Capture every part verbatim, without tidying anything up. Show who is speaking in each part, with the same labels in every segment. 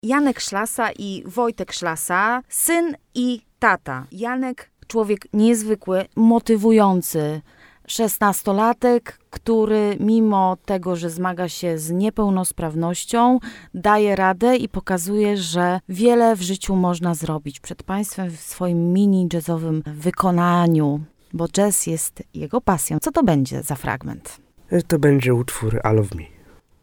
Speaker 1: Janek Szlasa i Wojtek Szlasa, syn i tata. Janek, człowiek niezwykły, motywujący, szesnastolatek, który mimo tego, że zmaga się z niepełnosprawnością, daje radę i pokazuje, że wiele w życiu można zrobić przed państwem w swoim mini jazzowym wykonaniu, bo jazz jest jego pasją. Co to będzie za fragment?
Speaker 2: To będzie utwór I Love Me.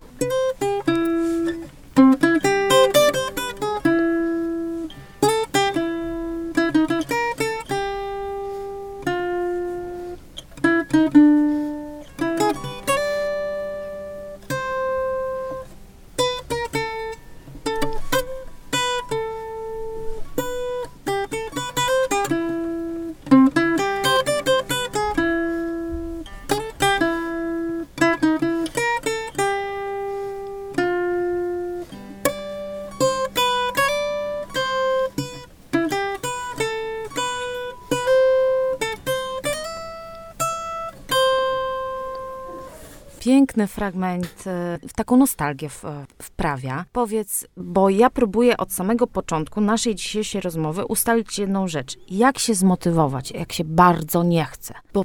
Speaker 1: Piękny fragment, w taką nostalgię wprawia. Powiedz, bo ja próbuję od samego początku naszej dzisiejszej rozmowy ustalić jedną rzecz. Jak się zmotywować, jak się bardzo nie chce? Bo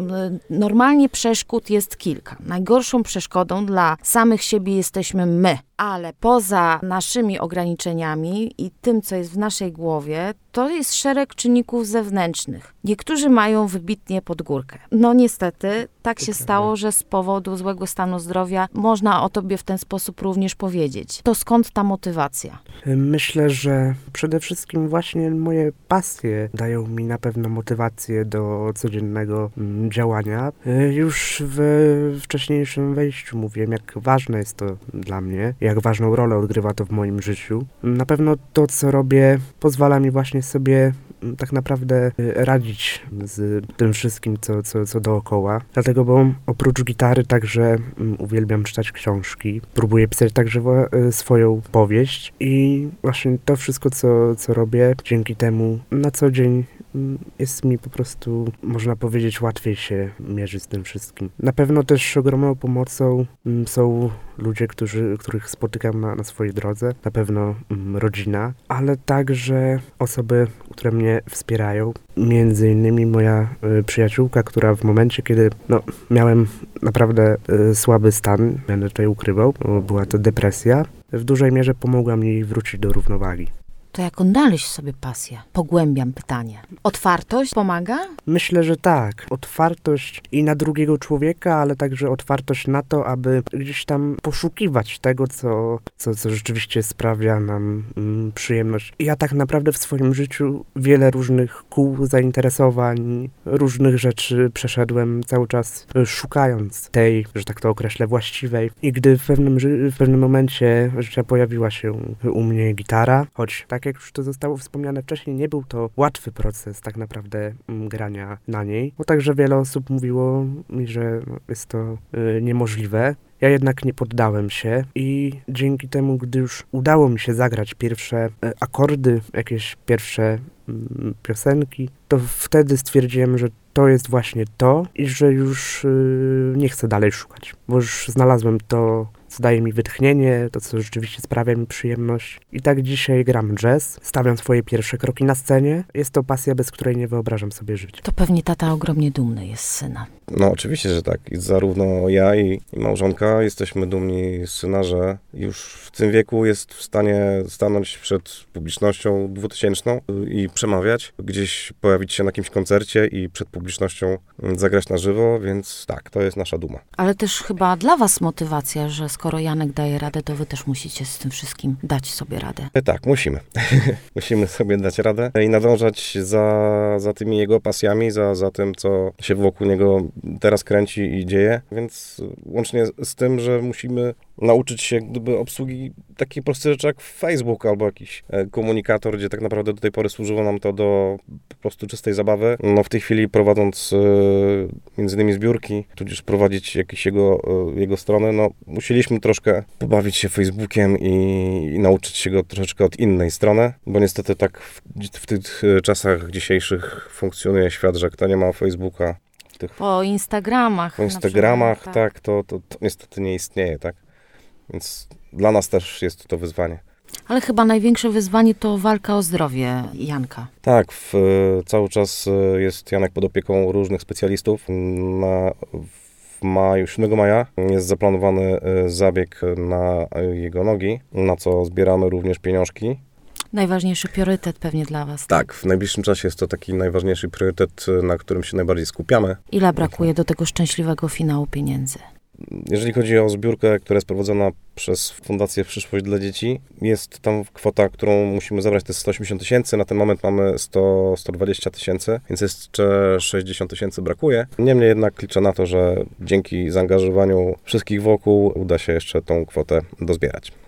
Speaker 1: normalnie przeszkód jest kilka. Najgorszą przeszkodą dla samych siebie jesteśmy my. Ale poza naszymi ograniczeniami i tym, co jest w naszej głowie, to jest szereg czynników zewnętrznych. Niektórzy mają wybitnie pod górkę. No niestety, tak się stało, że z powodu złego stanu zdrowia można o tobie w ten sposób również powiedzieć. To skąd ta motywacja?
Speaker 2: Myślę, że przede wszystkim właśnie moje pasje dają mi na pewno motywację do codziennego mm, działania. Już w wcześniejszym wejściu mówiłem, jak ważne jest to dla mnie, jak ważną rolę odgrywa to w moim życiu. Na pewno to, co robię, pozwala mi właśnie sobie tak naprawdę radzić z tym wszystkim, co, co, co dookoła. Dlatego, bo oprócz gitary także uwielbiam czytać książki. Próbuję pisać także swoją powieść i właśnie to wszystko, co, co robię, dzięki temu na co dzień jest mi po prostu, można powiedzieć, łatwiej się mierzyć z tym wszystkim. Na pewno też ogromną pomocą są ludzie, którzy, których spotykam na, na swojej drodze, na pewno mm, rodzina, ale także osoby, które mnie wspierają. Między innymi moja y, przyjaciółka, która w momencie, kiedy no, miałem naprawdę y, słaby stan, będę tutaj ukrywał, była to depresja, w dużej mierze pomogła mi wrócić do równowagi.
Speaker 1: To jak odnaleźć sobie pasję? Pogłębiam pytanie. Otwartość pomaga?
Speaker 2: Myślę, że tak. Otwartość i na drugiego człowieka, ale także otwartość na to, aby gdzieś tam poszukiwać tego, co, co, co rzeczywiście sprawia nam mm, przyjemność. Ja tak naprawdę w swoim życiu wiele różnych kół zainteresowań, różnych rzeczy przeszedłem cały czas szukając tej, że tak to określę, właściwej. I gdy w pewnym, w pewnym momencie życia pojawiła się u mnie gitara, choć tak jak już to zostało wspomniane wcześniej, nie był to łatwy proces tak naprawdę m, grania na niej, bo także wiele osób mówiło mi, że jest to y, niemożliwe. Ja jednak nie poddałem się i dzięki temu, gdy już udało mi się zagrać pierwsze y, akordy, jakieś pierwsze y, piosenki, to wtedy stwierdziłem, że to jest właśnie to i że już y, nie chcę dalej szukać, bo już znalazłem to, co daje mi wytchnienie, to, co rzeczywiście sprawia mi przyjemność. I tak dzisiaj gram jazz, stawiam swoje pierwsze kroki na scenie. Jest to pasja, bez której nie wyobrażam sobie żyć.
Speaker 1: To pewnie tata ogromnie dumny jest z syna.
Speaker 3: No oczywiście, że tak. I zarówno ja i, i małżonka jesteśmy dumni z syna, że już w tym wieku jest w stanie stanąć przed publicznością dwutysięczną i przemawiać, gdzieś pojawić się na jakimś koncercie i przed publicznością zagrać na żywo, więc tak, to jest nasza duma.
Speaker 1: Ale też chyba dla was motywacja, że skoro Janek daje radę, to wy też musicie z tym wszystkim dać sobie radę.
Speaker 3: Tak, musimy. Musimy sobie dać radę i nadążać za, za tymi jego pasjami, za, za tym, co się wokół niego teraz kręci i dzieje, więc łącznie z tym, że musimy nauczyć się gdyby obsługi takiej prostej rzeczy jak Facebook albo jakiś komunikator, gdzie tak naprawdę do tej pory służyło nam to do po prostu czystej zabawy. No w tej chwili prowadząc między innymi zbiórki, tudzież prowadzić jakieś jego, jego strony, no musieliśmy troszkę pobawić się Facebookiem i, i nauczyć się go troszeczkę od innej strony, bo niestety tak w, w tych czasach dzisiejszych funkcjonuje świat, że kto nie ma Facebooka, tych,
Speaker 1: po Instagramach.
Speaker 3: Po Instagramach,
Speaker 1: przykład,
Speaker 3: tak, tak to, to, to niestety nie istnieje, tak? Więc dla nas też jest to wyzwanie.
Speaker 1: Ale chyba największe wyzwanie to walka o zdrowie Janka.
Speaker 3: Tak, w, cały czas jest Janek pod opieką różnych specjalistów. Na, w maju, siódmego maja jest zaplanowany zabieg na jego nogi, na co zbieramy również pieniążki.
Speaker 1: Najważniejszy priorytet pewnie dla was.
Speaker 3: Tak, w najbliższym czasie jest to taki najważniejszy priorytet, na którym się najbardziej skupiamy.
Speaker 1: Ile brakuje do tego szczęśliwego finału pieniędzy?
Speaker 3: Jeżeli chodzi o zbiórkę, która jest prowadzona przez Fundację Przyszłość dla Dzieci, jest tam kwota, którą musimy zabrać, to jest sto osiemdziesiąt tysięcy, na ten moment mamy sto, sto dwadzieścia tysięcy, więc jeszcze sześćdziesiąt tysięcy brakuje. Niemniej jednak liczę na to, że dzięki zaangażowaniu wszystkich wokół uda się jeszcze tą kwotę dozbierać.